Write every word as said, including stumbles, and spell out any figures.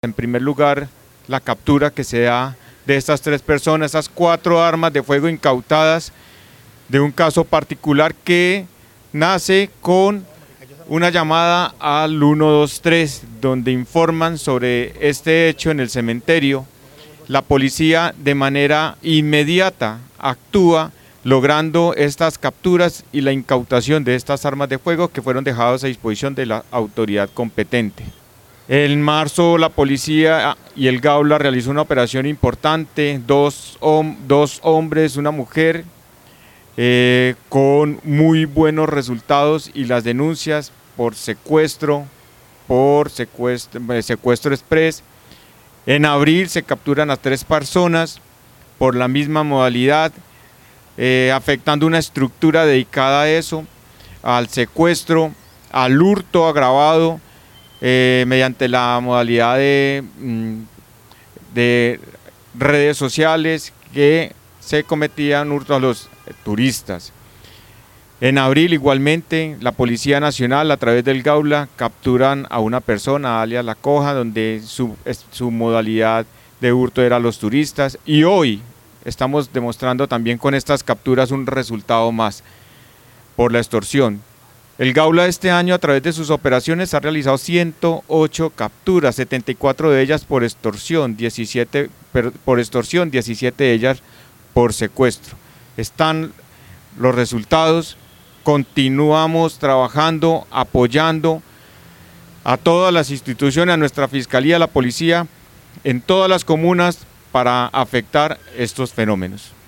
En primer lugar, la captura que se da de estas tres personas, esas cuatro armas de fuego incautadas de un caso particular que nace con una llamada al ciento veintitrés, donde informan sobre este hecho en el cementerio. La policía de manera inmediata actúa logrando estas capturas y la incautación de estas armas de fuego que fueron dejadas a disposición de la autoridad competente. En marzo la policía y el Gaula realizó una operación importante, dos, hom dos hombres, una mujer, eh, con muy buenos resultados y las denuncias por secuestro, por secuestro, secuestro express. En abril se capturan a tres personas por la misma modalidad, eh, afectando una estructura dedicada a eso, al secuestro, al hurto agravado, Eh, mediante la modalidad de, de redes sociales que se cometían hurtos a los turistas. En abril igualmente la Policía Nacional a través del Gaula capturan a una persona, alias La Coja, donde su, su modalidad de hurto era a los turistas, y hoy estamos demostrando también con estas capturas un resultado más por la extorsión. El Gaula este año a través de sus operaciones ha realizado ciento ocho capturas, setenta y cuatro de ellas por extorsión, diecisiete por extorsión, diecisiete de ellas por secuestro. Están los resultados, continuamos trabajando, apoyando a todas las instituciones, a nuestra Fiscalía, a la Policía, en todas las comunas para afectar estos fenómenos.